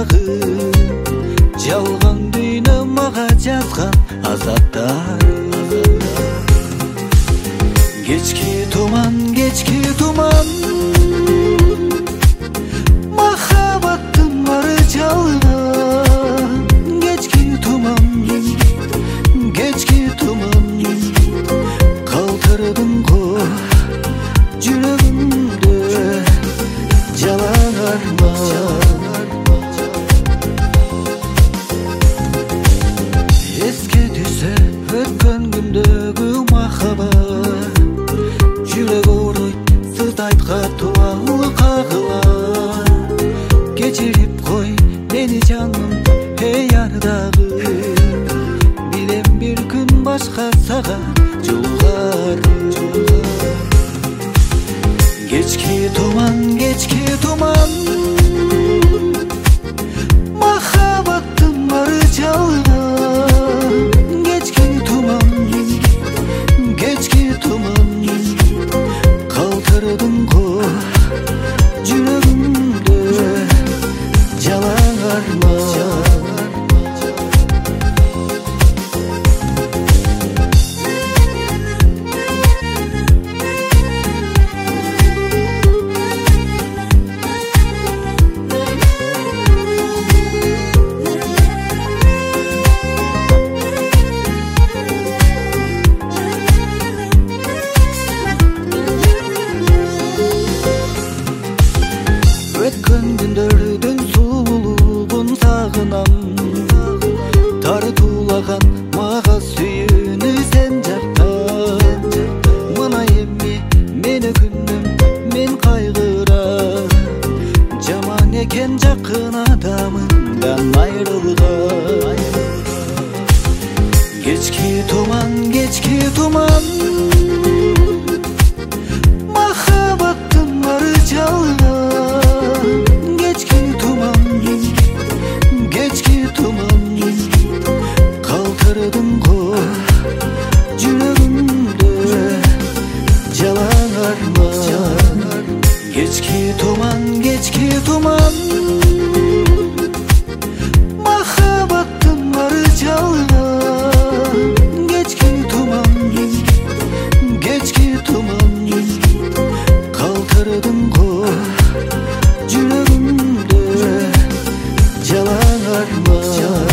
дагы жалган дүйнө мага жазган азаптар. Кечки туман махаббаттын бары жалган. Кечки туман калтырдың го жүрөгүмдө жалаң арман. Эске түшсө өткөн күндөгү махаббат, жүрөк ооруйт сытайт катуу кагылат. Кечирип кой мени жаным эй ардагы, билем бир күн башка сага жолугар. Кечки туман махаббаттын бары жалган. Кечки туман калтырдың го жүрөгүмдө жалаң арман. Өткөн күндөрдүн сулуулугун сагынам, тартуулаган мага сүйүүнү сен жактан. Мына эми мени күнүм мен кайгырам, жаман экен жакын адамыңдан айрылган. Кечки туман махаббаттын бары жалган. Кечки туман калтырдың го жүрөгүмдө жалаң арман. Кечки туман махаббаттын бары жалган. Кечки туман калтырдың го жүрөгүмдө жалаң арман.